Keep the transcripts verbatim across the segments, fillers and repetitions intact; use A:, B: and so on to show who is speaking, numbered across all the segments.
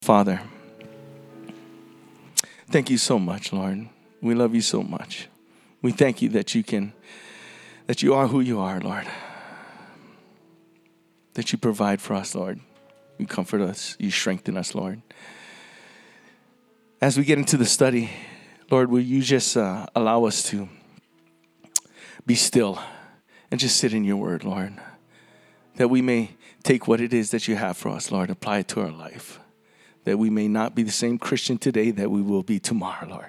A: Father, thank you so much, Lord. We love you so much. We thank you that you can, that you are who you are, Lord. That you provide for us, Lord. You comfort us. You strengthen us, Lord. As we get into the study, Lord, will you just uh, allow us to be still and just sit in your word, Lord. That we may take what it is that you have for us, Lord, apply it to our life. That we may not be the same Christian today that we will be tomorrow, Lord.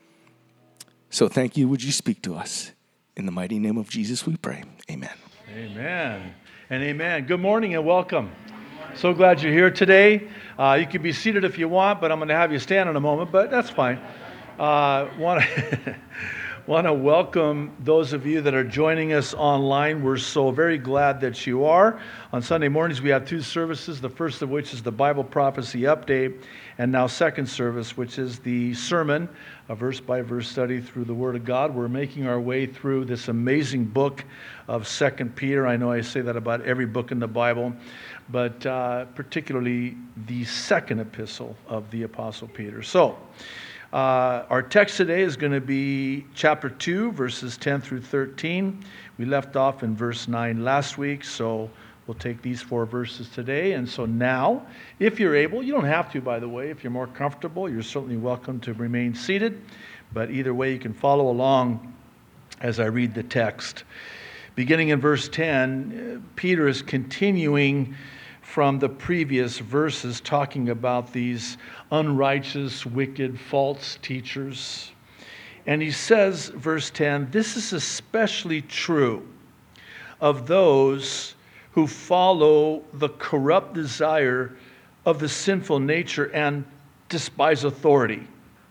A: So thank you. Would you speak to us? In the mighty name of Jesus we pray. Amen.
B: Amen and amen. Good morning and welcome. So glad you're here today. Uh, you can be seated if you want, but I'm going to have you stand in a moment, but that's fine. Uh, want to want to welcome those of you that are joining us online. We're so very glad that you are. On Sunday mornings, we have two services, the first of which is the Bible Prophecy Update, and now second service, which is the sermon, a verse-by-verse study through the Word of God. We're making our way through this amazing book of Second Peter. I know I say that about every book in the Bible, but uh, particularly the second epistle of the Apostle Peter. So, Uh, our text today is going to be chapter two, verses ten through thirteen. We left off in verse nine last week, so we'll take these four verses today. And so now, if you're able, you don't have to, by the way. If you're more comfortable, you're certainly welcome to remain seated. But either way, you can follow along as I read the text. Beginning in verse ten, Peter is continuing from the previous verses, talking about these unrighteous, wicked, false teachers. And he says, verse ten, this is especially true of those who follow the corrupt desire of the sinful nature and despise authority.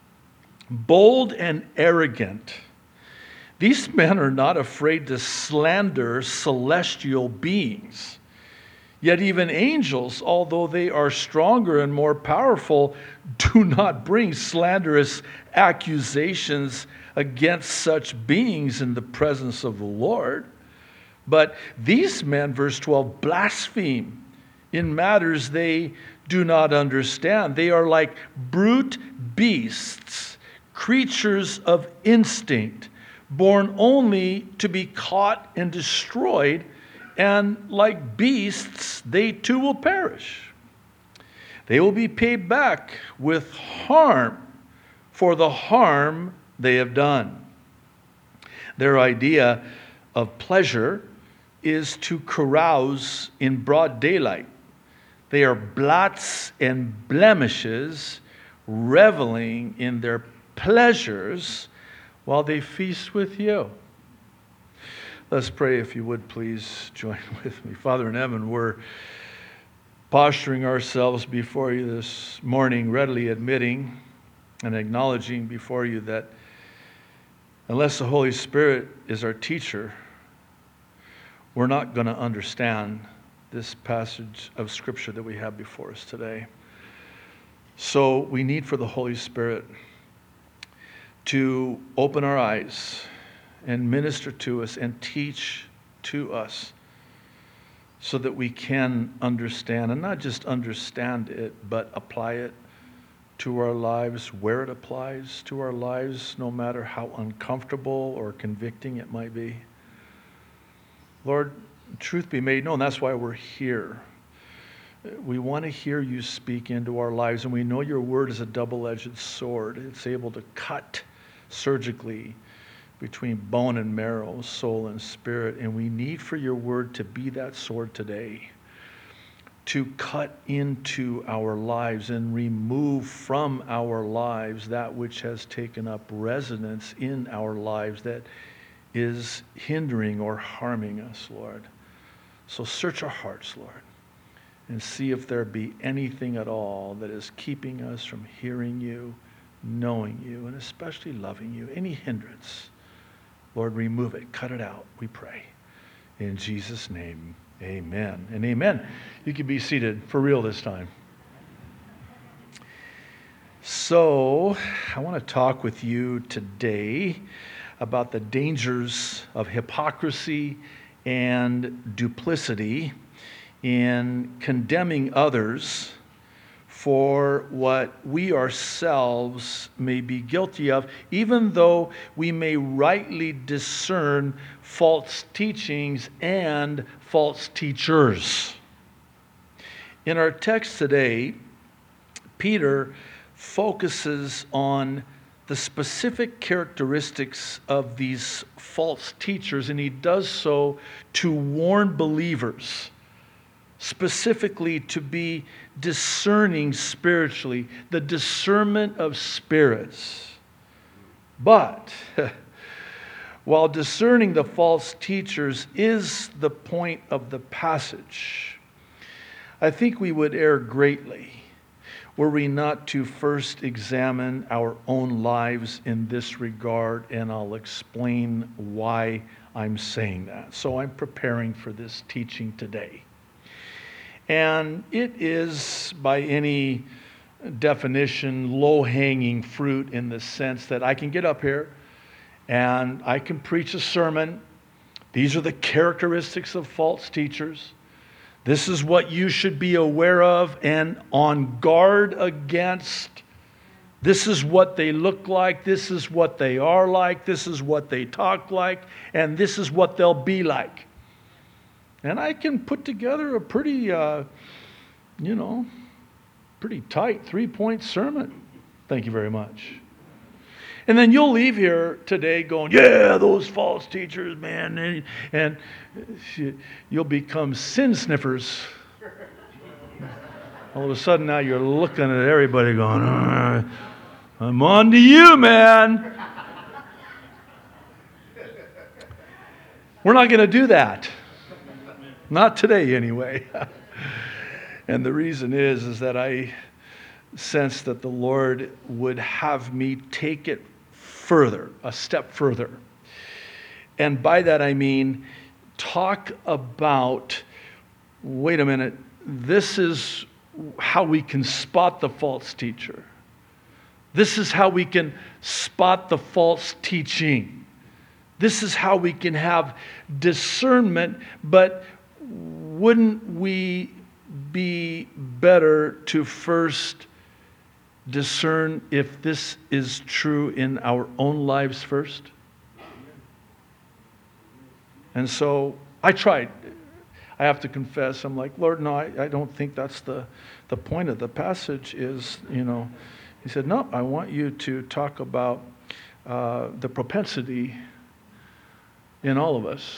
B: Bold and arrogant, these men are not afraid to slander celestial beings. Yet even angels, although they are stronger and more powerful, do not bring slanderous accusations against such beings in the presence of the Lord. But these men, verse twelve, blaspheme in matters they do not understand. They are like brute beasts, creatures of instinct, born only to be caught and destroyed. And like beasts, they too will perish. They will be paid back with harm for the harm they have done. Their idea of pleasure is to carouse in broad daylight. They are blots and blemishes, reveling in their pleasures while they feast with you. Let's pray, if you would please join with me. Father in heaven, we're posturing ourselves before you this morning, readily admitting and acknowledging before you that unless the Holy Spirit is our teacher, we're not going to understand this passage of Scripture that we have before us today. So we need for the Holy Spirit to open our eyes and minister to us and teach to us so that we can understand, and not just understand it, but apply it to our lives where it applies to our lives, no matter how uncomfortable or convicting it might be. Lord, truth be made known, that's why we're here. We want to hear you speak into our lives, and we know your word is a double-edged sword. It's able to cut surgically between bone and marrow, soul and spirit. And we need for your word to be that sword today, to cut into our lives and remove from our lives that which has taken up residence in our lives that is hindering or harming us, Lord. So search our hearts, Lord, and see if there be anything at all that is keeping us from hearing you, knowing you, and especially loving you. Any hindrance, Lord, remove it, cut it out, we pray. In Jesus' name, amen and amen. You can be seated for real this time. So, I want to talk with you today about the dangers of hypocrisy and duplicity in condemning others for what we ourselves may be guilty of, even though we may rightly discern false teachings and false teachers. In our text today, Peter focuses on the specific characteristics of these false teachers, and he does so to warn believers, specifically to be discerning spiritually, the discernment of spirits. But while discerning the false teachers is the point of the passage, I think we would err greatly were we not to first examine our own lives in this regard, and I'll explain why I'm saying that. So I'm preparing for this teaching today. And it is, by any definition, low-hanging fruit in the sense that I can get up here and I can preach a sermon. These are the characteristics of false teachers. This is what you should be aware of and on guard against. This is what they look like. This is what they are like. This is what they talk like. And this is what they'll be like. And I can put together a pretty, uh, you know, pretty tight three-point sermon. Thank you very much. And then you'll leave here today going, yeah, those false teachers, man. And, and you'll become sin sniffers. All of a sudden now you're looking at everybody going, uh, I'm on to you, man. We're not going to do that. Not today, anyway. And the reason is, is that I sense that the Lord would have me take it further, a step further. And by that I mean, talk about, wait a minute, this is how we can spot the false teacher. This is how we can spot the false teaching. This is how we can have discernment, but wouldn't we be better to first discern if this is true in our own lives first? And so I tried. I have to confess, I'm like, Lord, no, I, I don't think that's the, the point of the passage is, you know. He said, no, I want you to talk about uh, the propensity in all of us.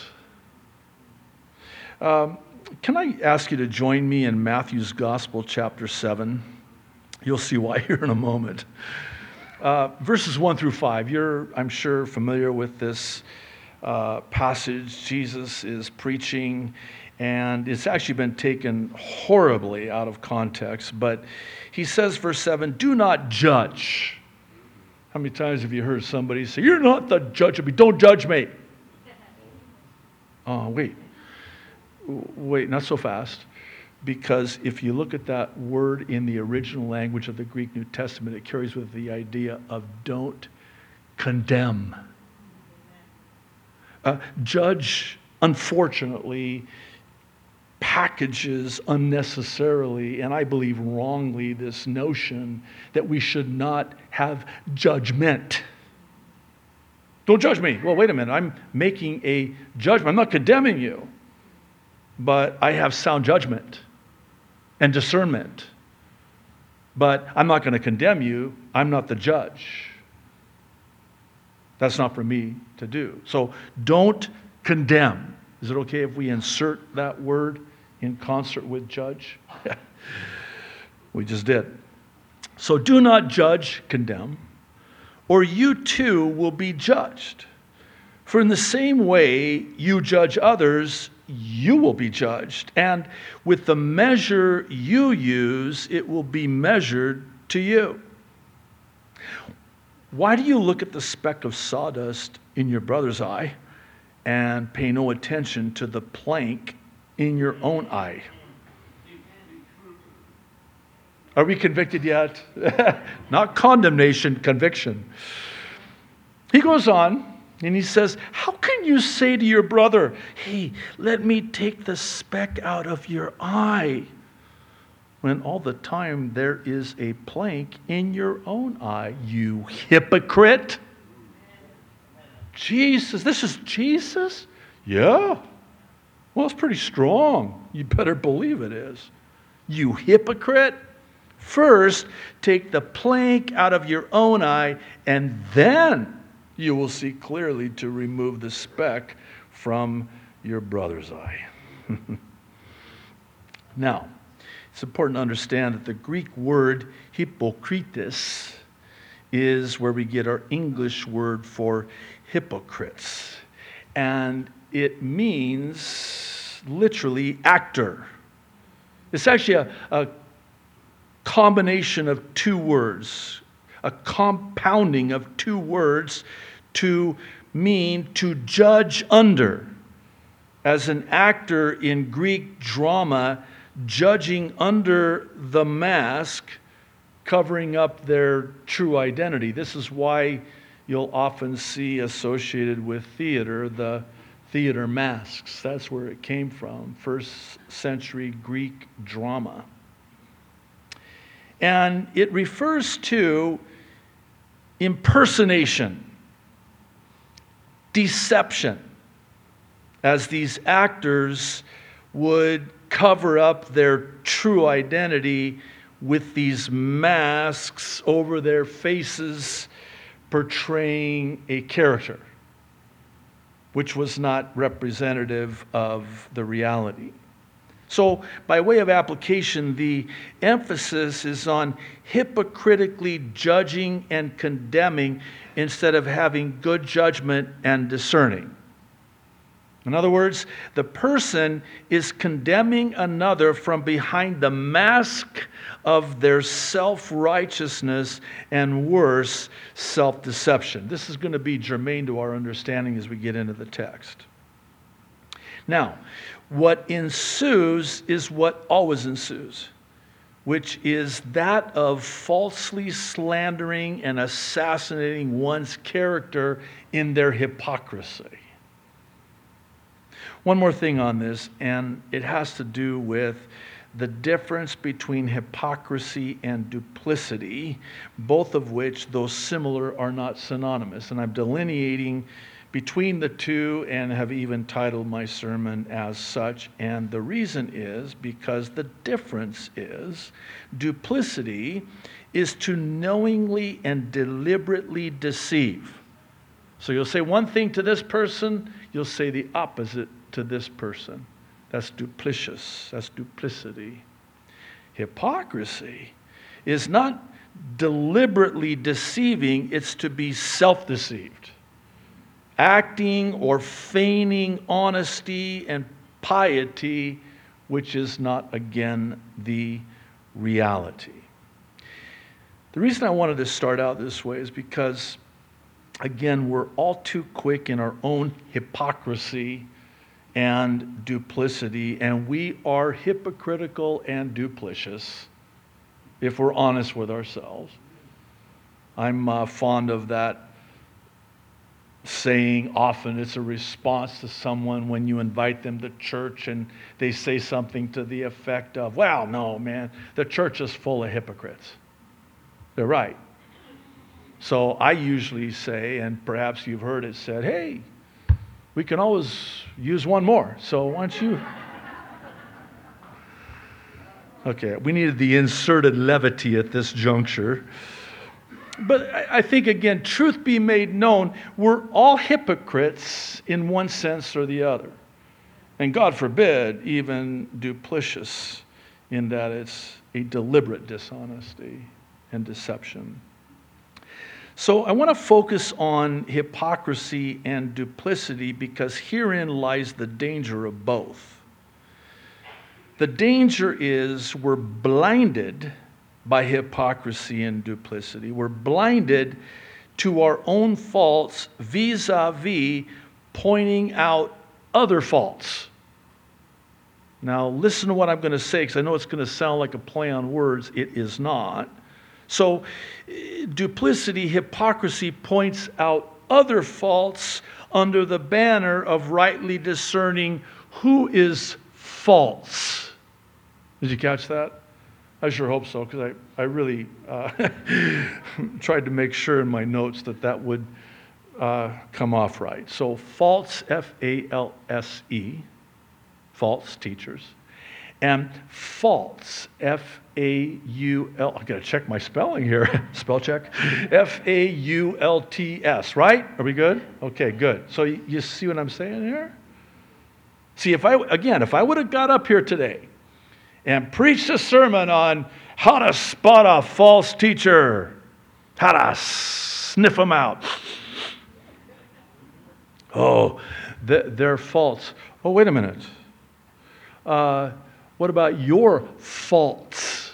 B: Um, can I ask you to join me in Matthew's Gospel, chapter seven? You'll see why here in a moment. Uh, verses one through five. You're, I'm sure, familiar with this uh, passage. Jesus is preaching, and it's actually been taken horribly out of context. But he says, verse seven, do not judge. How many times have you heard somebody say, you're not the judge of me, don't judge me? Oh, wait. Wait, not so fast. Because if you look at that word in the original language of the Greek New Testament, it carries with the idea of don't condemn. Uh, judge, unfortunately, packages unnecessarily, and I believe wrongly, this notion that we should not have judgment. Don't judge me. Well, wait a minute. I'm making a judgment. I'm not condemning you, but I have sound judgment and discernment. But I'm not going to condemn you. I'm not the judge. That's not for me to do. So don't condemn. Is it okay if we insert that word in concert with judge? We just did. So do not judge, condemn, or you too will be judged. For in the same way you judge others, you will be judged. And with the measure you use, it will be measured to you. Why do you look at the speck of sawdust in your brother's eye and pay no attention to the plank in your own eye? Are we convicted yet? Not condemnation, conviction. He goes on. And he says, how can you say to your brother, hey, let me take the speck out of your eye? when all the time there is a plank in your own eye, you hypocrite? Jesus, this is Jesus? Yeah. Well, it's pretty strong. You better believe it is. You hypocrite. First, take the plank out of your own eye, and then you will see clearly to remove the speck from your brother's eye. Now, it's important to understand that the Greek word hypokrites is where we get our English word for hypocrites. And it means literally actor. It's actually a, a combination of two words, a compounding of two words to mean to judge under. As an actor in Greek drama, judging under the mask, covering up their true identity. This is why you'll often see associated with theater the theater masks. That's where it came from, first century Greek drama. And it refers to impersonation, deception, as these actors would cover up their true identity with these masks over their faces, portraying a character which was not representative of the reality. So, by way of application, the emphasis is on hypocritically judging and condemning instead of having good judgment and discerning. In other words, the person is condemning another from behind the mask of their self-righteousness and worse, self-deception. This is going to be germane to our understanding as we get into the text. Now, what ensues is what always ensues, which is that of falsely slandering and assassinating one's character in their hypocrisy. One more thing on this, and it has to do with the difference between hypocrisy and duplicity, both of which, though similar, are not synonymous. And I'm delineating between the two and have even titled my sermon as such. And the reason is because the difference is duplicity is to knowingly and deliberately deceive. So you'll say one thing to this person, you'll say the opposite to this person. That's duplicitous. That's duplicity. Hypocrisy is not deliberately deceiving, it's to be self-deceived. Acting or feigning honesty and piety, which is not, again, the reality. The reason I wanted to start out this way is because, again, we're all too quick in our own hypocrisy and duplicity, and we are hypocritical and duplicitous if we're honest with ourselves. I'm uh, fond of that saying. Often it's a response to someone when you invite them to church and they say something to the effect of, well, no, man, the church is full of hypocrites. They're right. So I usually say, and perhaps you've heard it said, hey, we can always use one more. So why don't you... Okay, we needed the inserted levity at this juncture. But I think, again, truth be made known, we're all hypocrites in one sense or the other. And God forbid, even duplicitous, in that it's a deliberate dishonesty and deception. So I want to focus on hypocrisy and duplicity because herein lies the danger of both. The danger is we're blinded by hypocrisy and duplicity. We're blinded to our own faults vis-a-vis pointing out other faults. Now listen to what I'm going to say because I know it's going to sound like a play on words. It is not. So duplicity, hypocrisy points out other faults under the banner of rightly discerning who is false. Did you catch that? I sure hope so, because I, I really uh, tried to make sure in my notes that that would uh, come off right. So false, F A L S E, false teachers, and false, F A U L, I've got to check my spelling here, spell check, F A U L T S, right? Are we good? Okay, good. So you, you see what I'm saying here? See, if I, again, if I would have got up here today and preached a sermon on how to spot a false teacher, how to sniff them out. Oh, they're false. Oh, wait a minute. Uh, what about your faults?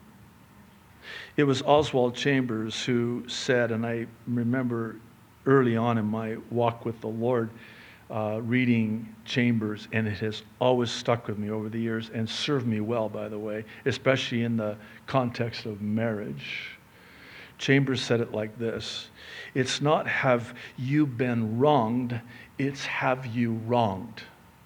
B: It was Oswald Chambers who said, and I remember early on in my walk with the Lord, Uh, reading Chambers, and it has always stuck with me over the years and served me well, by the way, especially in the context of marriage. Chambers said it like this: it's not have you been wronged, it's have you wronged.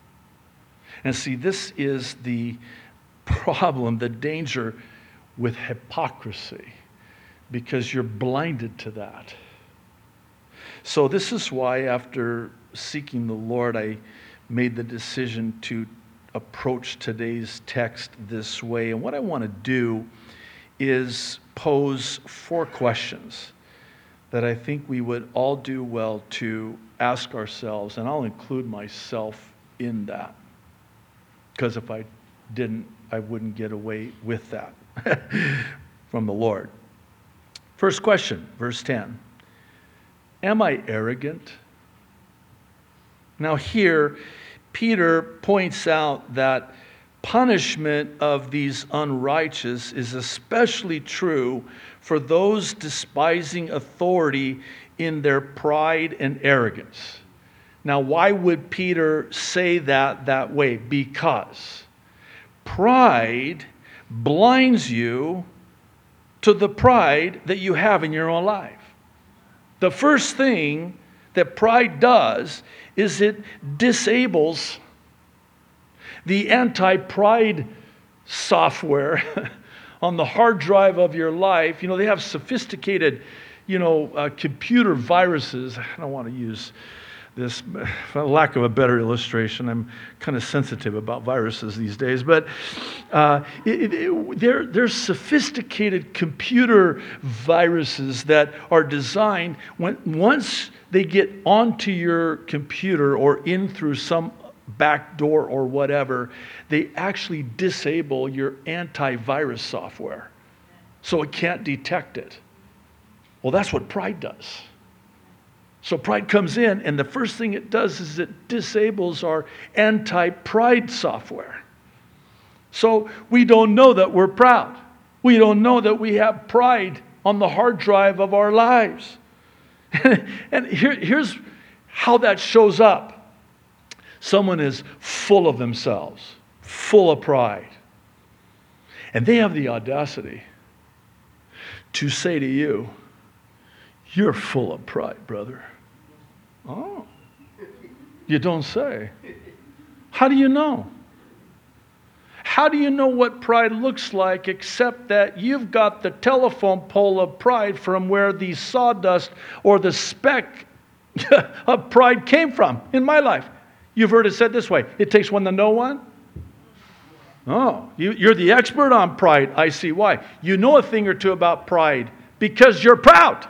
B: And see, this is the problem, the danger with hypocrisy, because you're blinded to that. So this is why, after seeking the Lord, I made the decision to approach today's text this way. And what I want to do is pose four questions that I think we would all do well to ask ourselves, and I'll include myself in that, because if I didn't, I wouldn't get away with that from the Lord. First question, verse ten. Am I arrogant? Now here, Peter points out that punishment of these unrighteous is especially true for those despising authority in their pride and arrogance. Now, why would Peter say that that way? Because pride blinds you to the pride that you have in your own life. The first thing that pride does is it disables the anti-pride software on the hard drive of your life. You know, they have sophisticated, you know, uh, computer viruses. I don't want to use this, for lack of a better illustration. I'm kind of sensitive about viruses these days, but uh, it, it, they're, they're sophisticated computer viruses that are designed, when once they get onto your computer or in through some back door or whatever, they actually disable your antivirus software so it can't detect it. Well, that's what pride does. So pride comes in, and the first thing it does is it disables our anti-pride software. So we don't know that we're proud. We don't know that we have pride on the hard drive of our lives. And here, here's how that shows up. Someone is full of themselves, full of pride. And they have the audacity to say to you, "You're full of pride, brother." Oh, you don't say. How do you know? How do you know what pride looks like except that you've got the telephone pole of pride from where the sawdust or the speck of pride came from in my life? You've heard it said this way: it takes one to know one. Oh, you, you're the expert on pride. I see why. You know a thing or two about pride because you're proud.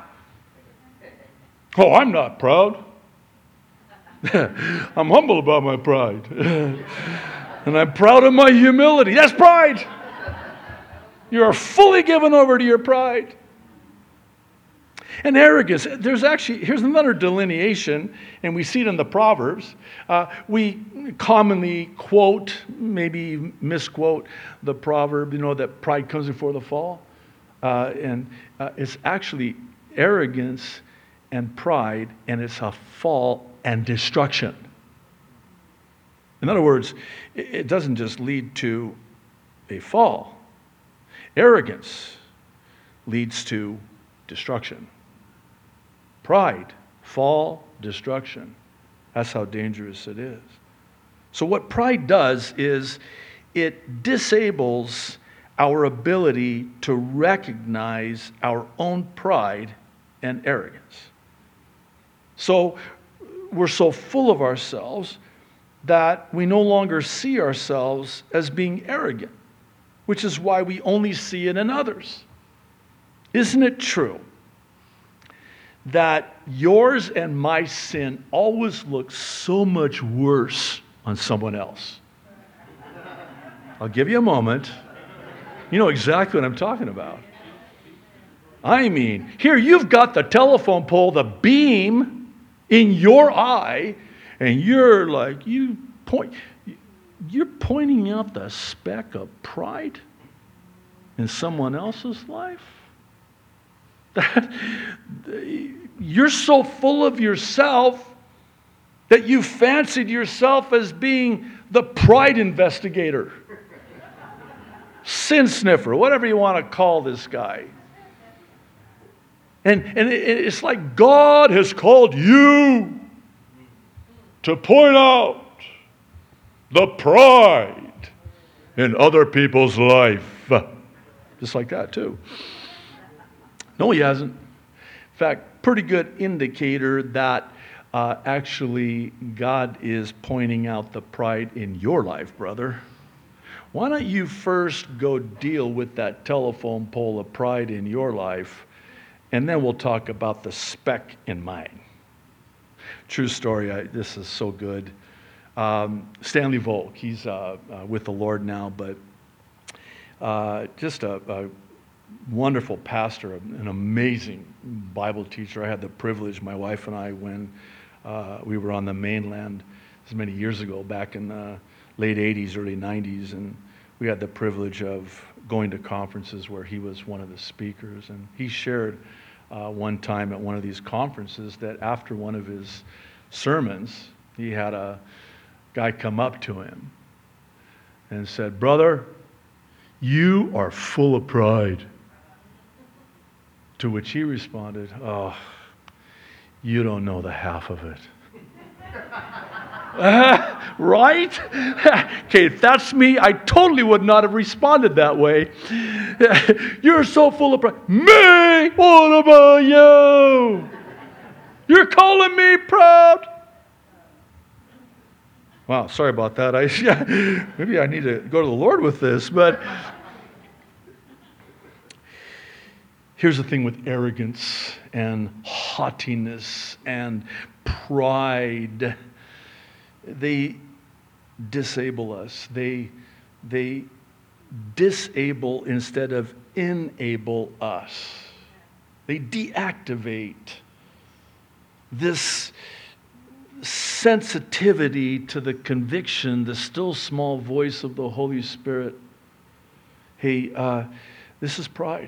B: Oh, I'm not proud. I'm humble about my pride. And I'm proud of my humility. That's pride. You are fully given over to your pride. And arrogance. There's actually, here's another delineation, and we see it in the Proverbs. Uh, we commonly quote, maybe misquote the proverb, you know, that pride comes before the fall. Uh, and uh, it's actually arrogance and pride, and it's a fall and destruction. In other words, it doesn't just lead to a fall. Arrogance leads to destruction. Pride, fall, destruction. That's how dangerous it is. So what pride does is it disables our ability to recognize our own pride and arrogance. So we're so full of ourselves that we no longer see ourselves as being arrogant, which is why we only see it in others. Isn't it true that yours and my sin always looks so much worse on someone else? I'll give you a moment. You know exactly what I'm talking about. I mean, here you've got the telephone pole, the beam in your eye, and you're like, you point, you're pointing out the speck of pride in someone else's life. That you're so full of yourself that you fancied yourself as being the pride investigator, sin sniffer, whatever you want to call this guy. And, and it, it's like God has called you to point out the pride in other people's life. Just like that, too. No, he hasn't. In fact, pretty good indicator that uh, actually God is pointing out the pride in your life, brother. Why don't you first go deal with that telephone pole of pride in your life, and then we'll talk about the speck in mine. True story. I, this is so good. Um, Stanley Volk, he's uh, uh, with the Lord now, but uh, just a, a wonderful pastor, an amazing Bible teacher. I had the privilege, my wife and I, when uh, we were on the mainland, this many years ago, back in the late eighties, early nineties, and we had the privilege of going to conferences where he was one of the speakers. And he shared uh, one time at one of these conferences that after one of his sermons, he had a guy come up to him and said, "Brother, you are full of pride." To which he responded, "Oh, you don't know the half of it." Uh, right? Okay, if that's me, I totally would not have responded that way. You're so full of pride. Me? What about you? You're calling me proud? Wow, sorry about that. I yeah, maybe I need to go to the Lord with this, but here's the thing with arrogance and haughtiness and pride. They disable us. They, they disable instead of enable us. They deactivate this sensitivity to the conviction, the still small voice of the Holy Spirit. Hey, uh, this is pride.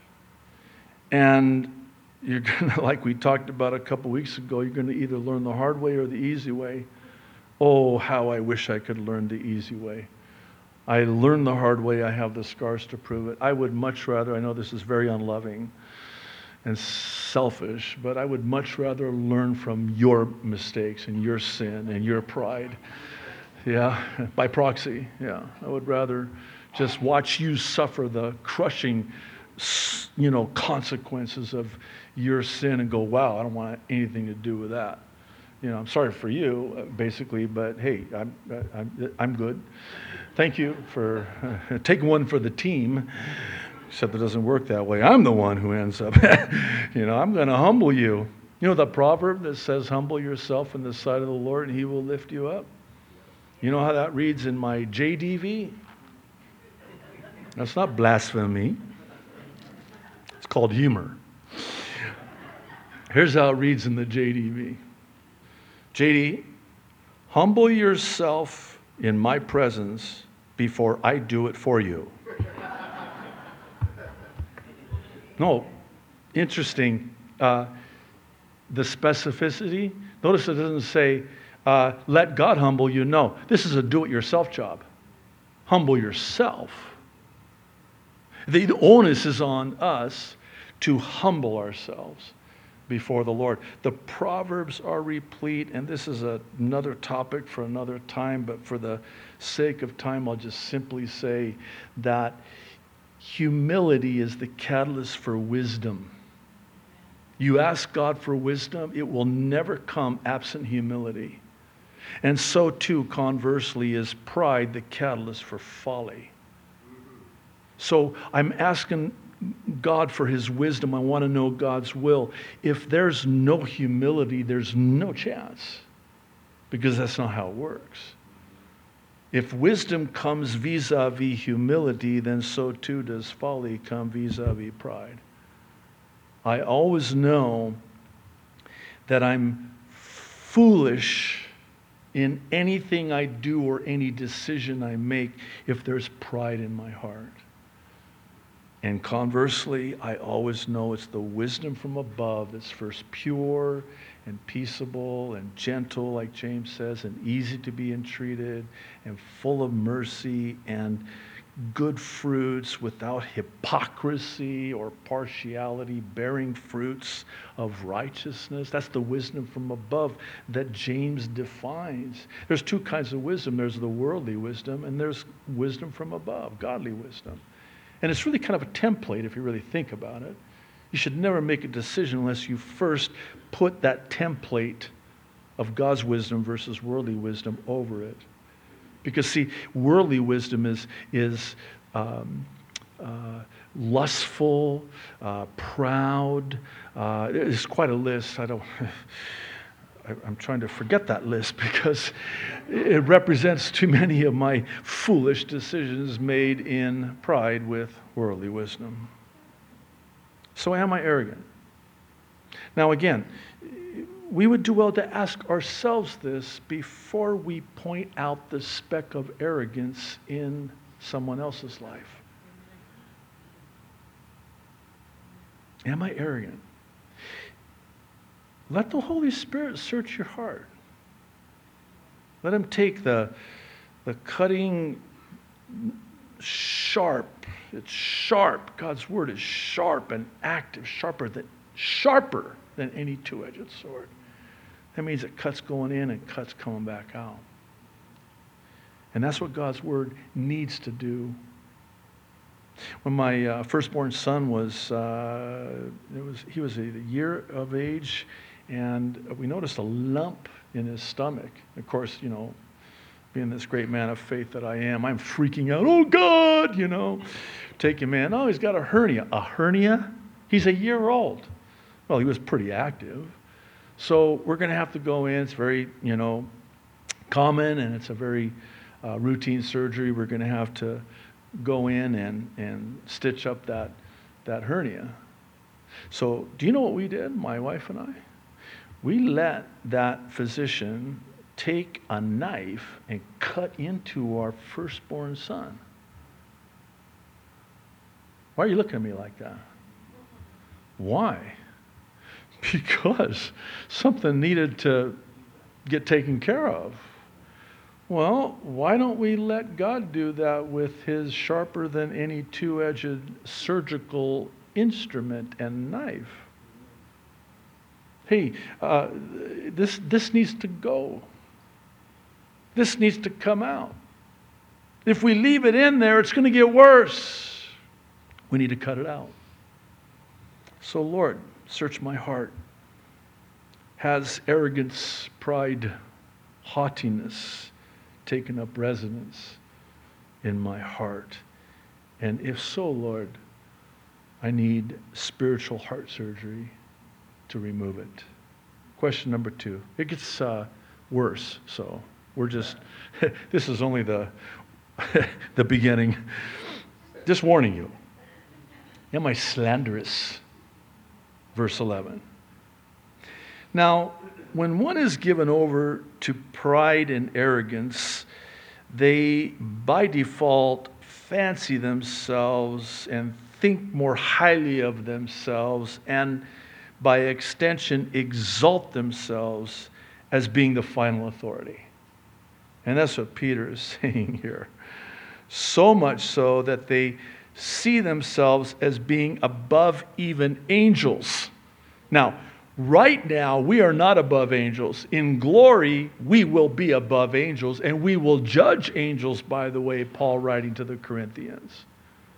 B: And you're going to, like we talked about a couple weeks ago, you're going to either learn the hard way or the easy way. Oh, how I wish I could learn the easy way. I learned the hard way. I have the scars to prove it. I would much rather, I know this is very unloving and selfish, but I would much rather learn from your mistakes and your sin and your pride. Yeah, by proxy, yeah. I would rather just watch you suffer the crushing, you know, consequences of your sin and go, wow, I don't want anything to do with that. You know, I'm sorry for you, basically, but hey, I'm I'm, I'm good. Thank you for uh, taking one for the team, except it doesn't work that way. I'm the one who ends up, you know, I'm going to humble you. You know the proverb that says, humble yourself in the sight of the Lord and he will lift you up? You know how that reads in my J D V? That's not blasphemy. It's called humor. Here's how it reads in the J D V. J D, humble yourself in my presence before I do it for you. No, interesting. Uh, the specificity. Notice it doesn't say, uh, let God humble you. No, this is a do-it-yourself job. Humble yourself. The, the onus is on us to humble ourselves before the Lord. The Proverbs are replete, and this is a, another topic for another time, but for the sake of time, I'll just simply say that Humility is the catalyst for wisdom. You ask God for wisdom, it will never come absent humility. And so too, conversely, is pride the catalyst for folly. So I'm asking God for his wisdom. I want to know God's will. If there's no humility, there's no chance, because that's not how it works. If wisdom comes vis-a-vis humility, then so too does folly come vis-a-vis pride. I always know that I'm foolish in anything I do or any decision I make if there's pride in my heart. And conversely, I always know it's the wisdom from above that's first pure and peaceable and gentle, like James says, and easy to be entreated and full of mercy and good fruits without hypocrisy or partiality, bearing fruits of righteousness. That's the wisdom from above that James defines. There's two kinds of wisdom. There's the worldly wisdom and there's wisdom from above, godly wisdom. And it's really kind of a template if you really think about it. You should never make a decision unless you first put that template of God's wisdom versus worldly wisdom over it. Because see, worldly wisdom is, is um, uh, lustful, uh, proud. Uh, it's quite a list. I don't... I'm trying to forget that list because it represents too many of my foolish decisions made in pride with worldly wisdom. So am I arrogant? Now again, we would do well to ask ourselves this before we point out the speck of arrogance in someone else's life. Am I arrogant? Let the Holy Spirit search your heart. Let him take the, the cutting, sharp, it's sharp. God's word is sharp and active, sharper than, sharper than any two-edged sword. That means it cuts going in and cuts coming back out. And that's what God's word needs to do. When my uh, firstborn son was, uh, it was, he was a year of age, and we noticed a lump in his stomach. Of course, you know, being this great man of faith that I am, I'm freaking out. Oh, God, you know. Take him in. Oh, he's got a hernia. A hernia? He's a year old. Well, he was pretty active. So we're going to have to go in. It's very, you know, common, and it's a very uh, routine surgery. We're going to have to go in and, and stitch up that, that hernia. So do you know what we did, my wife and I? We let that physician take a knife and cut into our firstborn son. Why are you looking at me like that? Why? Because something needed to get taken care of. Well, why don't we let God do that with his sharper than any two-edged surgical instrument and knife? Hey, uh, this, this needs to go. This needs to come out. If we leave it in there, it's going to get worse. We need to cut it out. So, Lord, search my heart. Has arrogance, pride, haughtiness taken up residence in my heart? And if so, Lord, I need spiritual heart surgery to remove it. Question number two. It gets uh, worse, so we're just, this is only the, the beginning. Just warning you. Am I slanderous? Verse eleven. Now, when one is given over to pride and arrogance, they by default fancy themselves and think more highly of themselves, and by extension exalt themselves as being the final authority. And that's what Peter is saying here. So much so that they see themselves as being above even angels. Now, right now, we are not above angels. In glory, we will be above angels, and we will judge angels, by the way, Paul writing to the Corinthians.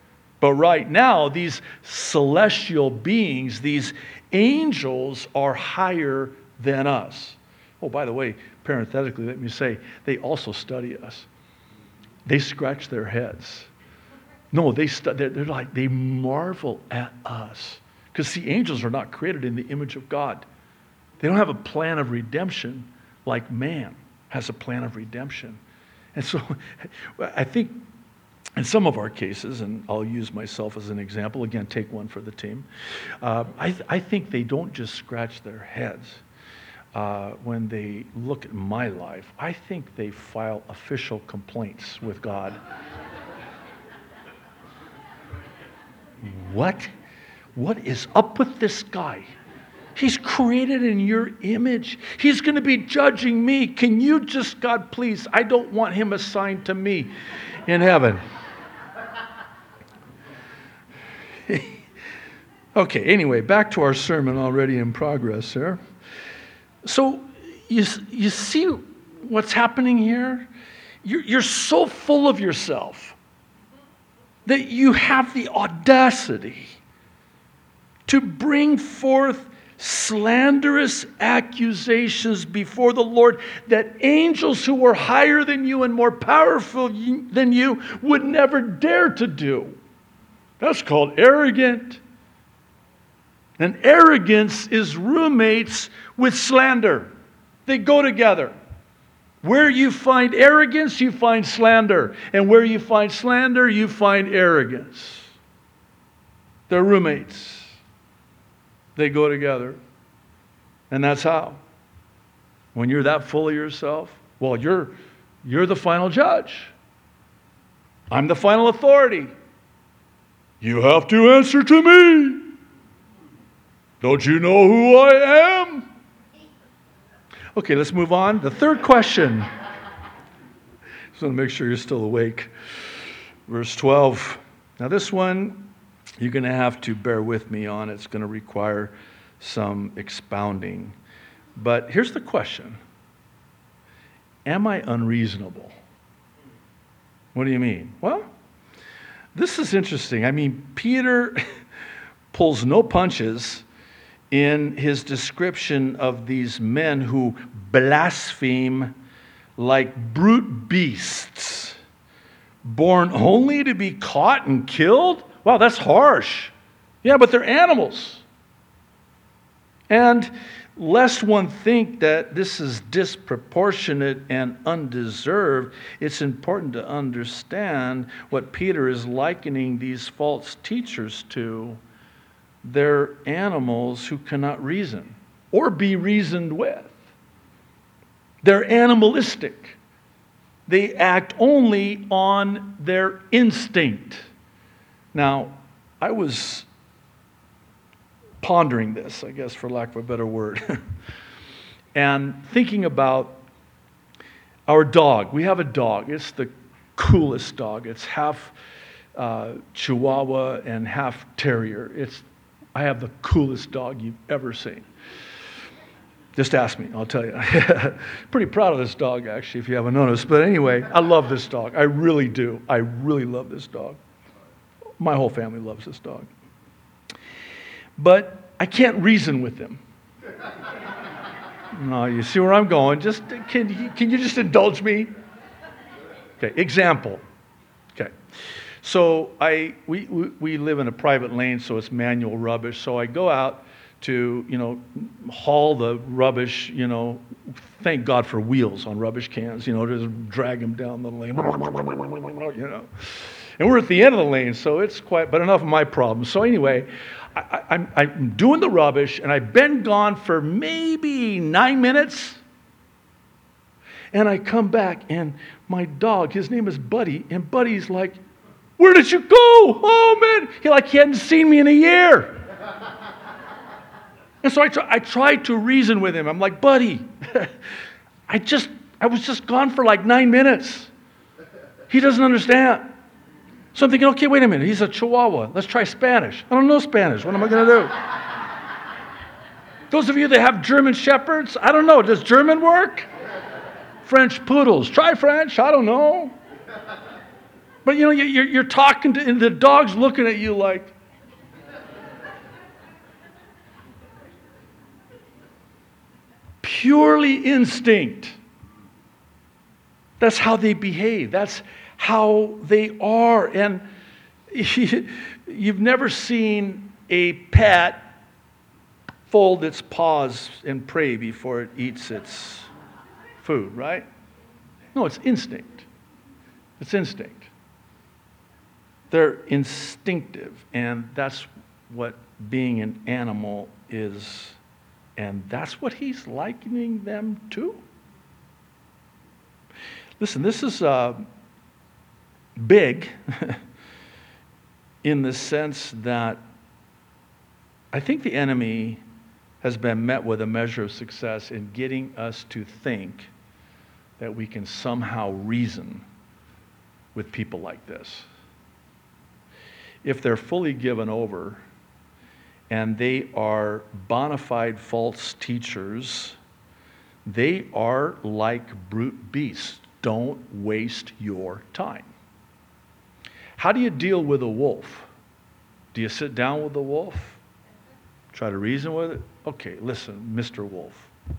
B: But right now, these celestial beings, these angels, are higher than us. Oh, by the way, parenthetically, let me say, they also study us. They scratch their heads. No, they stu- they're, they're like, they marvel at us. Because see, angels are not created in the image of God. They don't have a plan of redemption like man has a plan of redemption. And so I think in some of our cases, and I'll use myself as an example, again, take one for the team, uh, I, th- I think they don't just scratch their heads uh, when they look at my life. I think they file official complaints with God. What? What is up with this guy? He's created in your image. He's going to be judging me. Can you just, God, please, I don't want him assigned to me in heaven. Okay, anyway, back to our sermon already in progress there. So you, you see what's happening here? You're, you're so full of yourself that you have the audacity to bring forth slanderous accusations before the Lord that angels who were higher than you and more powerful than you would never dare to do. That's called arrogant. And arrogance is roommates with slander. They go together. Where you find arrogance, you find slander. And where you find slander, you find arrogance. They're roommates. They go together. And that's how. When you're that full of yourself, well, you're, you're the final judge. I'm the final authority. You have to answer to me. Don't you know who I am? Okay, let's move on. The third question. Just want to make sure you're still awake. Verse twelve. Now this one, you're going to have to bear with me on. It's going to require some expounding. But here's the question. Am I unreasonable? What do you mean? Well, this is interesting. I mean, Peter pulls no punches in his description of these men who blaspheme like brute beasts, born only to be caught and killed. Wow, that's harsh. Yeah, but they're animals. And lest one think that this is disproportionate and undeserved, it's important to understand what Peter is likening these false teachers to. They're animals who cannot reason or be reasoned with. They're animalistic. They act only on their instinct. Now, I was pondering this, I guess, for lack of a better word, and thinking about our dog. We have a dog. It's the coolest dog. It's half uh, Chihuahua and half Terrier. It's I have the coolest dog you've ever seen. Just ask me, I'll tell you. Pretty proud of this dog, actually, if you haven't noticed. But anyway, I love this dog. I really do. I really love this dog. My whole family loves this dog. But I can't reason with him. No, you see where I'm going. Just can you, can you just indulge me? Okay, example. Okay. So I we, we we live in a private lane, so it's manual rubbish. So I go out to, you know, haul the rubbish, you know, thank God for wheels on rubbish cans, you know, just drag them down the lane, you know. And we're at the end of the lane, so it's quite, but enough of my problems. So anyway, I, I, I'm, I'm doing the rubbish, and I've been gone for maybe nine minutes. And I come back, and my dog, his name is Buddy, and Buddy's like, "Where did you go? Oh, man." He like he hadn't seen me in a year. And so I, try, I tried to reason with him. I'm like, "Buddy, I just, I was just gone for like nine minutes. He doesn't understand." So I'm thinking, okay, wait a minute. He's a Chihuahua. Let's try Spanish. I don't know Spanish. What am I going to do? Those of you that have German Shepherds, I don't know. Does German work? French Poodles. Try French. I don't know. But you know, you're, you're talking to, and the dog's looking at you like, purely instinct. That's how they behave. That's how they are. And you've never seen a pet fold its paws and pray before it eats its food, right? No, it's instinct. It's instinct. They're instinctive, and that's what being an animal is. And that's what he's likening them to. Listen, this is uh, big in the sense that I think the enemy has been met with a measure of success in getting us to think that we can somehow reason with people like this. If they're fully given over and they are bona fide false teachers, they are like brute beasts. Don't waste your time. How do you deal with a wolf? Do you sit down with the wolf? Try to reason with it? Okay, listen, Mister Wolf.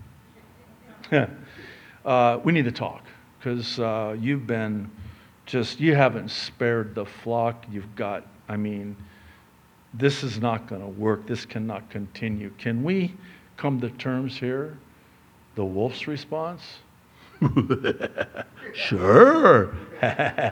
B: uh, we need to talk because uh, you've been just, you haven't spared the flock. You've got, I mean, this is not going to work. This cannot continue. Can we come to terms here? The wolf's response? Sure. I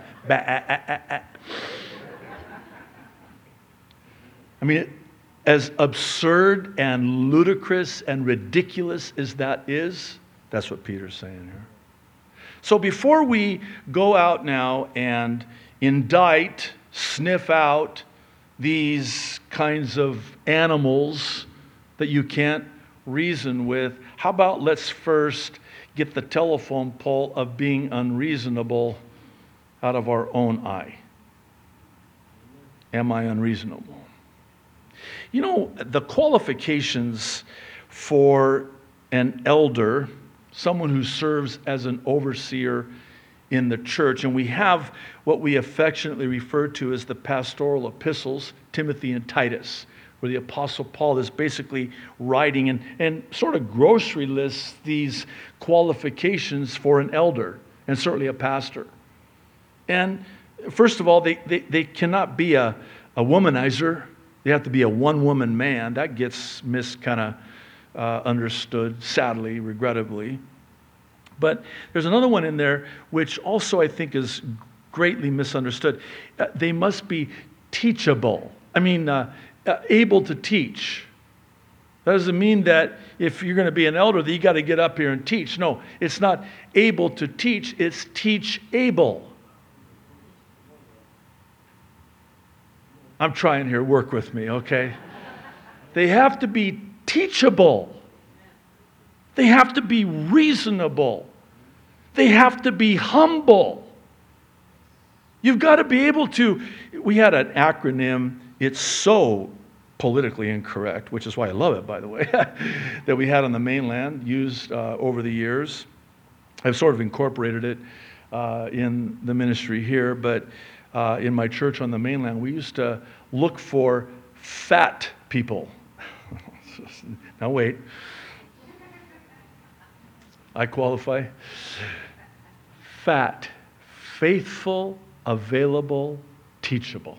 B: mean, it, as absurd and ludicrous and ridiculous as that is, that's what Peter's saying here. So before we go out now and indict, sniff out these kinds of animals that you can't reason with, how about let's first get the telephone pole of being unreasonable out of our own eye. Am I unreasonable? You know, the qualifications for an elder, someone who serves as an overseer in the church, and we have what we affectionately refer to as the pastoral epistles, Timothy and Titus, where the Apostle Paul is basically writing and, and sort of grocery lists these qualifications for an elder, and certainly a pastor. And first of all, they, they, they cannot be a, a womanizer. They have to be a one-woman man. That gets mis kind of uh, understood, sadly, regrettably. But there's another one in there which also I think is greatly misunderstood. Uh, they must be teachable. I mean, uh, uh, able to teach. That doesn't mean that if you're going to be an elder that you got to get up here and teach. No, it's not able to teach, it's teach-able. I'm trying here, work with me, okay? They have to be teachable. They have to be reasonable. They have to be humble. You've got to be able to, we had an acronym, it's so politically incorrect, which is why I love it, by the way, that we had on the mainland, used uh, over the years. I've sort of incorporated it uh, in the ministry here, but uh, in my church on the mainland, we used to look for fat people. Now wait. I qualify. Fat, faithful, available, teachable.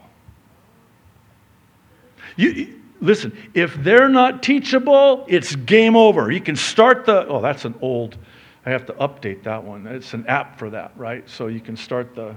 B: You, listen, if they're not teachable, it's game over. You can start the, oh, that's an old, I have to update that one. It's an app for that, right? So you can start the,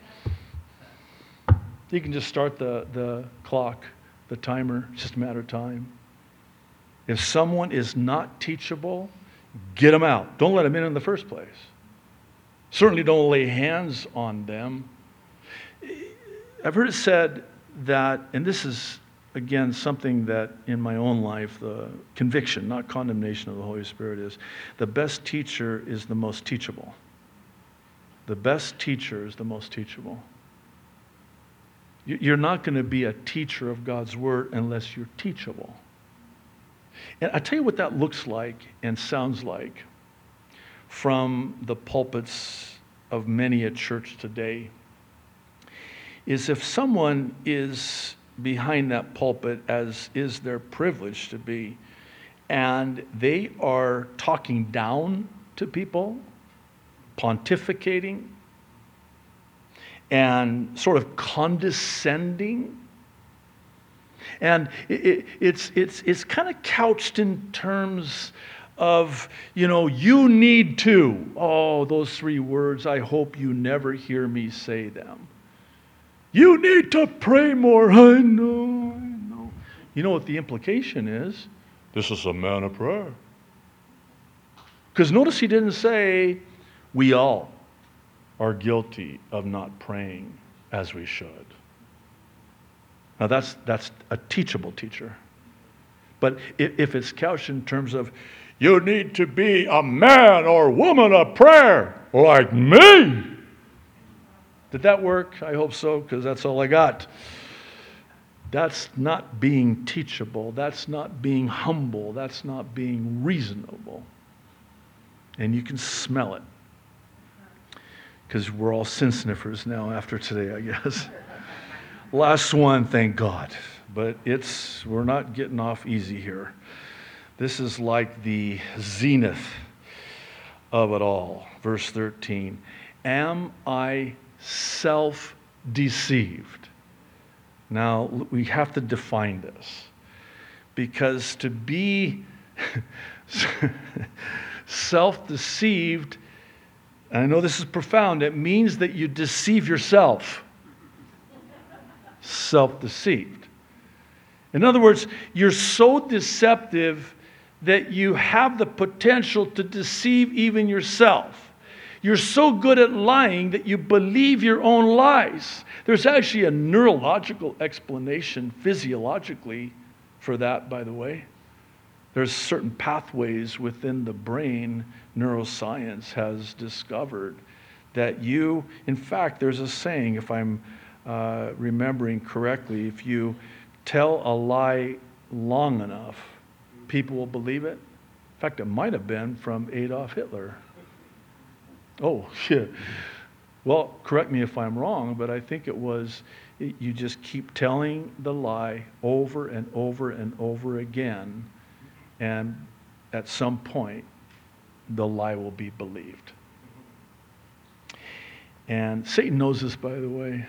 B: you can just start the, the clock, the timer, it's just a matter of time. If someone is not teachable, get them out. Don't let them in in the first place. Certainly don't lay hands on them. I've heard it said that, and this is, again, something that in my own life, the conviction, not condemnation of the Holy Spirit is, the best teacher is the most teachable. The best teacher is the most teachable. You're not going to be a teacher of God's Word unless you're teachable. And I tell you what that looks like and sounds like from the pulpits of many a church today. is if someone is behind that pulpit, as is their privilege to be, and they are talking down to people, pontificating, and sort of condescending. And it, it, it's, it's, it's kind of couched in terms of, you know, you need to. Oh, those three words, I hope you never hear me say them. You need to pray more. I know, I know. You know what the implication is? This is a man of prayer. Because notice he didn't say, we all are guilty of not praying as we should. Now that's that's a teachable teacher. But if, if it's couched in terms of, you need to be a man or woman of prayer like me. Did that work? I hope so, because that's all I got. That's not being teachable. That's not being humble. That's not being reasonable. And you can smell it. Because we're all sin sniffers now after today, I guess. Last one, thank God. But it's we're not getting off easy here. This is like the zenith of it all. Verse thirteen. Am I self-deceived? Now, we have to define this. Because to be self-deceived, and I know this is profound, it means that you deceive yourself. Self-deceived. In other words, you're so deceptive that you have the potential to deceive even yourself. You're so good at lying that you believe your own lies. There's actually a neurological explanation physiologically for that, by the way. There's certain pathways within the brain, neuroscience has discovered, that you, in fact, there's a saying, if I'm uh, remembering correctly, if you tell a lie long enough, people will believe it. In fact, it might have been from Adolf Hitler. Oh, shit. Well, correct me if I'm wrong, but I think it was, you just keep telling the lie over and over and over again, and at some point, the lie will be believed. And Satan knows this, by the way.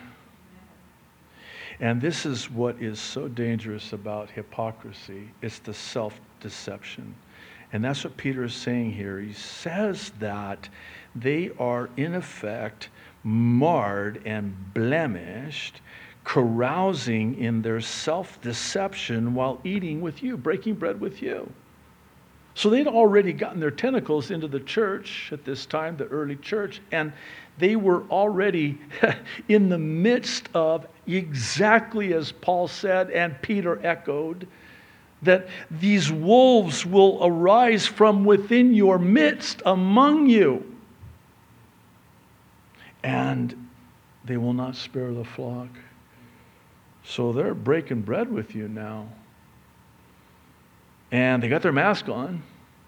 B: And this is what is so dangerous about hypocrisy. It's the self-deception. And that's what Peter is saying here. He says that they are, in effect, marred and blemished, carousing in their self-deception while eating with you, breaking bread with you. So they'd already gotten their tentacles into the church at this time, the early church, and they were already in the midst of, exactly as Paul said and Peter echoed, that these wolves will arise from within your midst among you, and they will not spare the flock. So they're breaking bread with you now. And they got their mask on,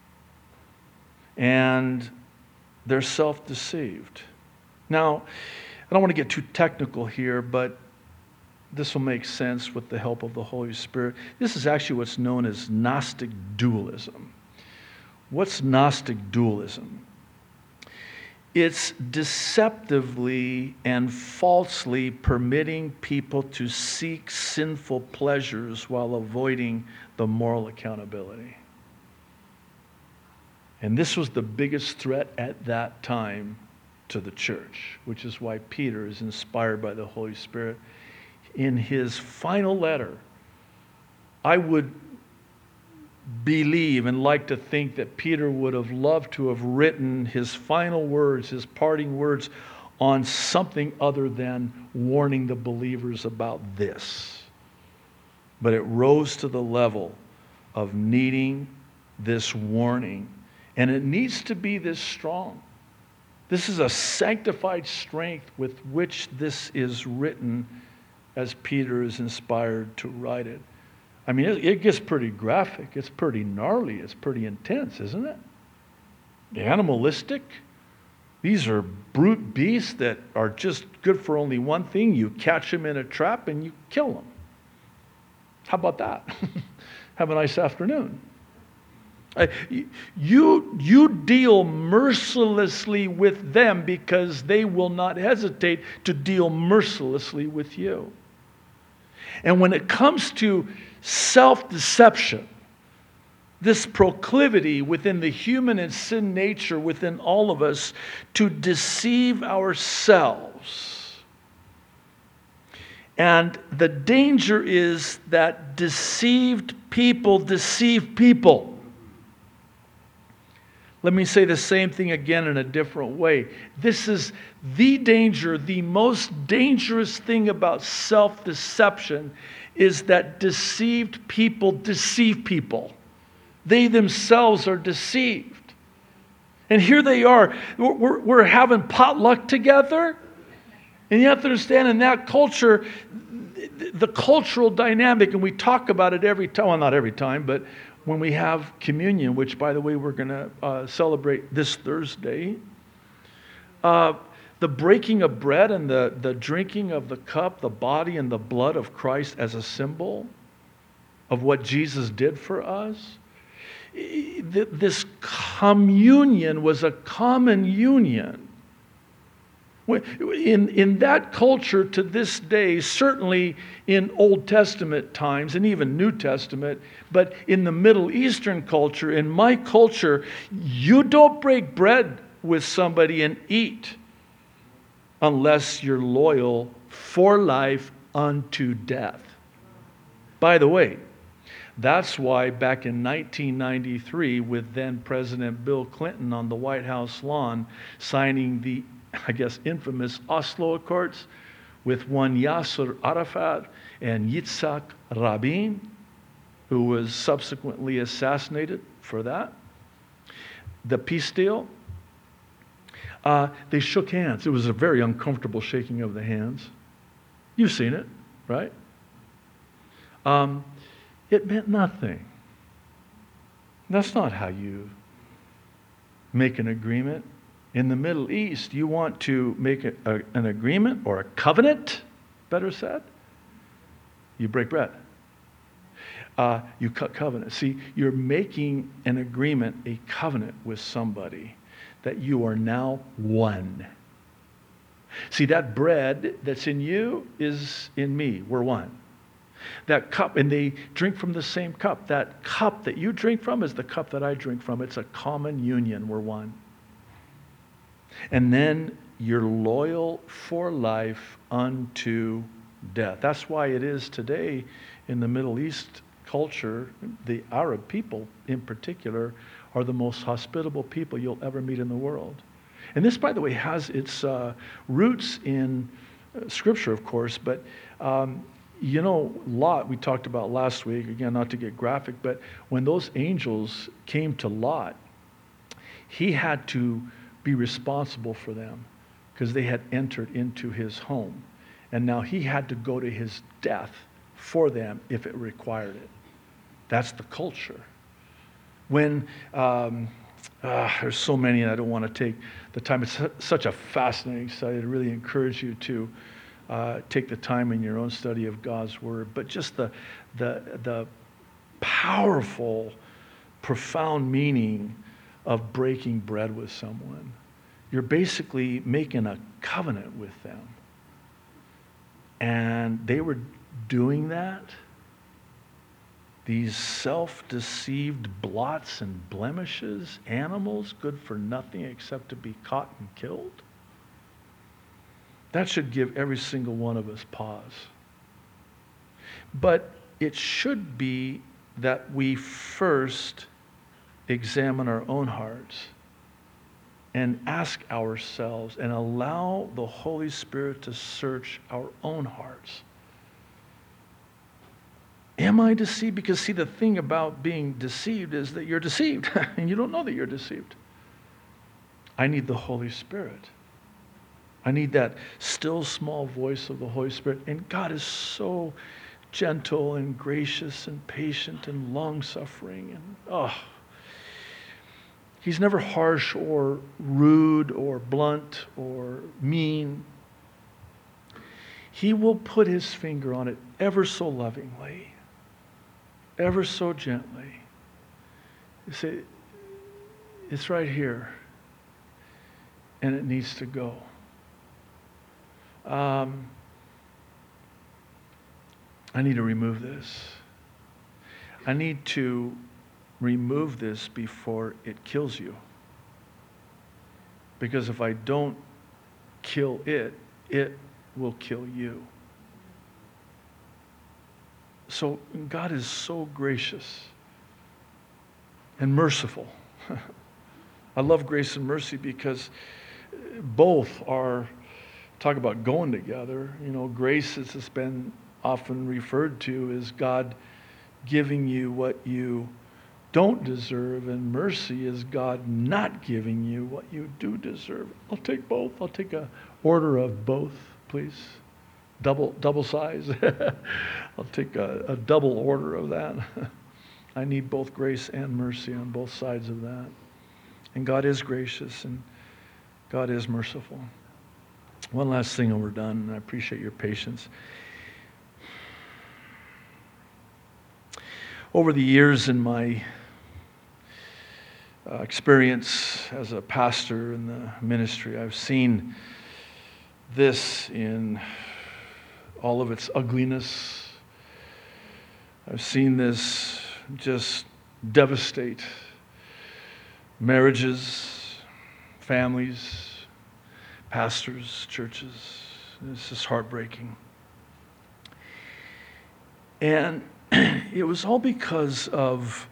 B: and they're self-deceived. Now, I don't want to get too technical here, but this will make sense with the help of the Holy Spirit. This is actually what's known as Gnostic dualism. What's Gnostic dualism? It's deceptively and falsely permitting people to seek sinful pleasures while avoiding the moral accountability. And this was the biggest threat at that time to the church, which is why Peter is inspired by the Holy Spirit. In his final letter, I would believe and like to think that Peter would have loved to have written his final words, his parting words, on something other than warning the believers about this. But it rose to the level of needing this warning. And it needs to be this strong. This is a sanctified strength with which this is written as Peter is inspired to write it. I mean, it, it gets pretty graphic. It's pretty gnarly. It's pretty intense, isn't it? Animalistic. These are brute beasts that are just good for only one thing. You catch them in a trap and you kill them. How about that? Have a nice afternoon. Uh, you, you deal mercilessly with them because they will not hesitate to deal mercilessly with you. And when it comes to self-deception, this proclivity within the human and sin nature within all of us to deceive ourselves. And the danger is that deceived people deceive people. Let me say the same thing again in a different way. This is the danger, the most dangerous thing about self-deception is that deceived people deceive people. They themselves are deceived. And here they are. We're, we're having potluck together. And you have to understand in that culture, the, the cultural dynamic, and we talk about it every time, well, not every time, but when we have communion, which, by the way, we're going to uh, celebrate this Thursday, uh, the breaking of bread and the, the drinking of the cup, the body and the blood of Christ as a symbol of what Jesus did for us, this communion was a common union. In, in that culture to this day, certainly in Old Testament times and even New Testament, but in the Middle Eastern culture, in my culture, you don't break bread with somebody and eat unless you're loyal for life unto death. By the way, that's why back in nineteen ninety-three, with then President Bill Clinton on the White House lawn signing the, I guess, infamous Oslo Accords with one Yasser Arafat and Yitzhak Rabin, who was subsequently assassinated for that, the peace deal, uh, they shook hands. It was a very uncomfortable shaking of the hands. You've seen it, right? Um, it meant nothing. That's not how you make an agreement. In the Middle East, you want to make a, a, an agreement or a covenant, better said, you break bread. Uh, you cut covenant. See, you're making an agreement, a covenant with somebody that you are now one. See, that bread that's in you is in me. We're one. That cup, and they drink from the same cup. That cup that you drink from is the cup that I drink from. It's a common union. We're one. And then you're loyal for life unto death. That's why it is today in the Middle East culture, the Arab people in particular are the most hospitable people you'll ever meet in the world. And this, by the way, has its uh, roots in uh, Scripture, of course, but um, you know, Lot, we talked about last week, again, not to get graphic, but when those angels came to Lot, he had to be responsible for them because they had entered into his home. And now he had to go to his death for them if it required it. That's the culture. When, um, uh, there's so many and I don't want to take the time. It's such a fascinating study. I really encourage you to uh, take the time in your own study of God's Word. But just the, the, the powerful, profound meaning of breaking bread with someone. You're basically making a covenant with them. And they were doing that. These self-deceived blots and blemishes, animals good for nothing except to be caught and killed. That should give every single one of us pause. But it should be that we first examine our own hearts and ask ourselves and allow the Holy Spirit to search our own hearts. Am I deceived? Because see, the thing about being deceived is that you're deceived and you don't know that you're deceived. I need the Holy Spirit. I need that still small voice of the Holy Spirit. And God is so gentle and gracious and patient and long-suffering. And oh, He's never harsh or rude or blunt or mean. He will put his finger on it ever so lovingly, ever so gently. You say, it's right here, and it needs to go. Um, I need to remove this. I need to remove this before it kills you. Because if I don't kill it, it will kill you. So God is so gracious and merciful. I love grace and mercy because both are, talk about going together. You know, grace has been often referred to as God giving you what you don't deserve, and mercy is God not giving you what you do deserve. I'll take both. I'll take a order of both, please. Double double size. I'll take a, a double order of that. I need both grace and mercy on both sides of that. And God is gracious and God is merciful. One last thing and we're done, and I appreciate your patience. Over the years in my uh, experience as a pastor in the ministry, I've seen this in all of its ugliness. I've seen this just devastate marriages, families, pastors, churches. It's just heartbreaking. And it was all because of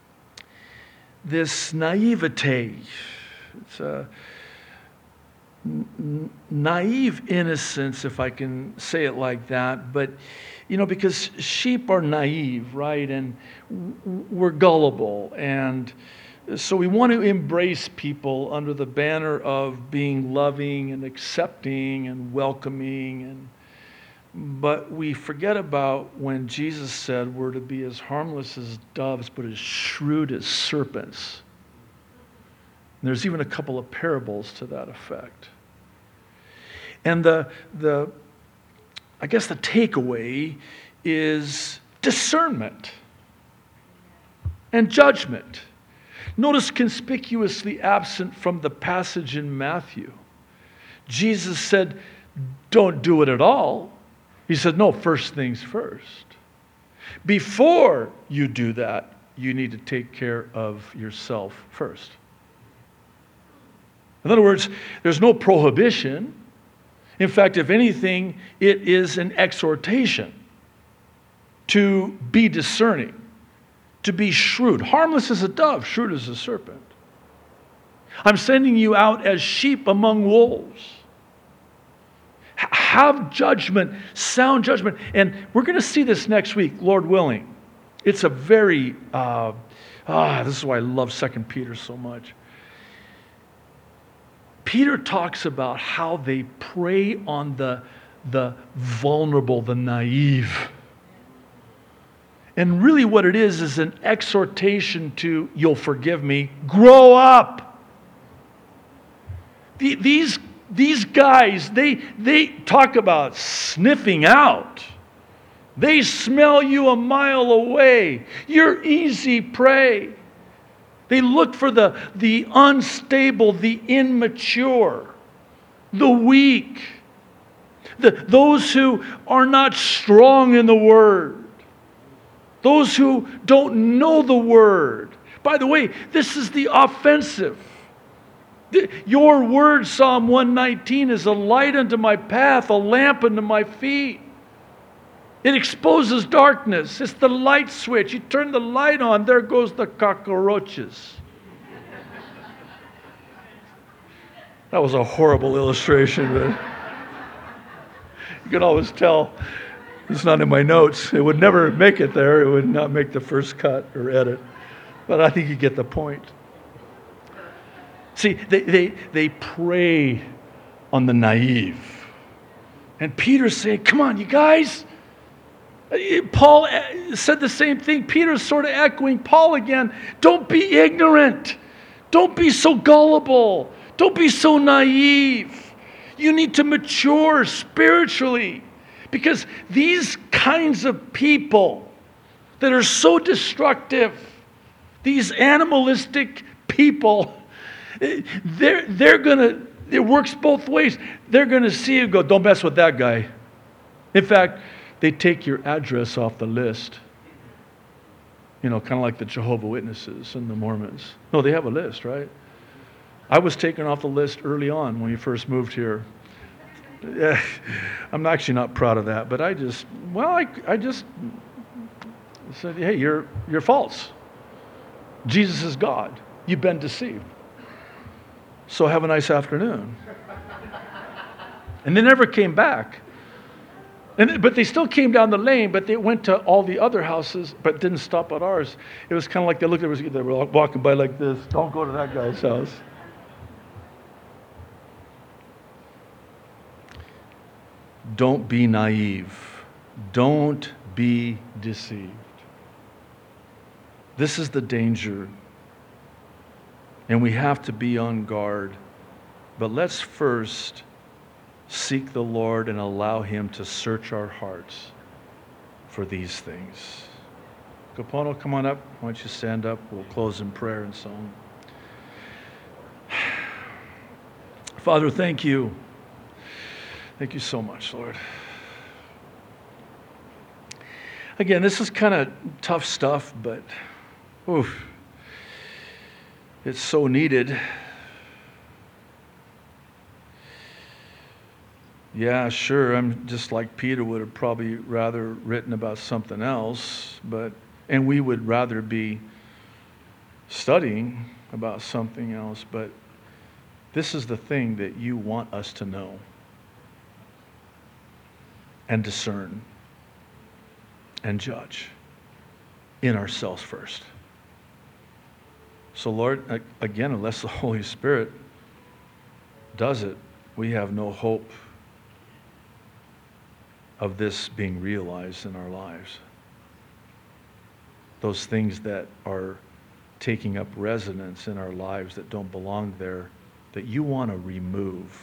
B: this naivete. It's a n- naive innocence, if I can say it like that. But, you know, because sheep are naive, right? And w- we're gullible. And so we want to embrace people under the banner of being loving and accepting and welcoming, and but we forget about when Jesus said we're to be as harmless as doves, but as shrewd as serpents. And there's even a couple of parables to that effect. And the the I guess the takeaway is discernment and judgment. Notice conspicuously absent from the passage in Matthew. Jesus said, don't do it at all. He said, no, first things first. Before you do that, you need to take care of yourself first. In other words, there's no prohibition. In fact, if anything, it is an exhortation to be discerning, to be shrewd. Harmless as a dove, shrewd as a serpent. I'm sending you out as sheep among wolves. Have judgment, sound judgment. And we're going to see this next week, Lord willing. It's a very, uh, ah, this is why I love Second Peter so much. Peter talks about how they prey on the, the vulnerable, the naive. And really what it is is an exhortation to, you'll forgive me, grow up. The, these These guys, they, they talk about sniffing out. They smell you a mile away. You're easy prey. They look for the, the unstable, the immature, the weak, the, those who are not strong in the Word, those who don't know the Word. By the way, this is the offensive. Your word, Psalm one nineteen, is a light unto my path, a lamp unto my feet. It exposes darkness. It's the light switch. You turn the light on, there goes the cockroaches. That was a horrible illustration, but you can always tell it's not in my notes. It would never make it there. It would not make the first cut or edit. But I think you get the point. See, they, they, they prey on the naive. And Peter's saying, come on, you guys. Paul said the same thing. Peter's sort of echoing Paul again. Don't be ignorant. Don't be so gullible. Don't be so naive. You need to mature spiritually, because these kinds of people that are so destructive, these animalistic people, they're, they're going to, it works both ways. They're going to see you go, don't mess with that guy. In fact, they take your address off the list. You know, kind of like the Jehovah's Witnesses and the Mormons. No, they have a list, right? I was taken off the list early on when we first moved here. Yeah, I'm actually not proud of that, but I just, well, I, I just said, hey, you're, you're false. Jesus is God. You've been deceived. So have a nice afternoon. And they never came back. And, but they still came down the lane, but they went to all the other houses, but didn't stop at ours. It was kind of like they looked at us, they were walking by like this. Don't go to that guy's house. Don't be naive. Don't be deceived. This is the danger. And we have to be on guard. But let's first seek the Lord and allow Him to search our hearts for these things. Kapono, come on up. Why don't you stand up? We'll close in prayer and so on. Father, thank you. Thank you so much, Lord. Again, this is kind of tough stuff, but oof, it's so needed. Yeah, sure, I'm just like Peter would have probably rather written about something else, but and we would rather be studying about something else, but this is the thing that you want us to know and discern and judge in ourselves first. So Lord, again, unless the Holy Spirit does it, we have no hope of this being realized in our lives. Those things that are taking up residence in our lives that don't belong there, that you want to remove.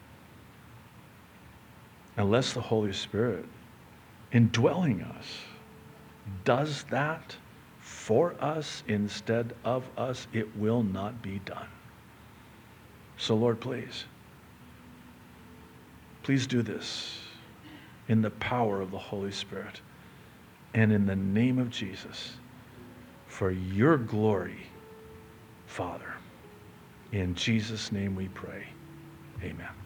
B: Unless the Holy Spirit, indwelling us, does that for us instead of us, it will not be done. So Lord, please, please do this in the power of the Holy Spirit and in the name of Jesus, for your glory, Father. In Jesus' name we pray. Amen.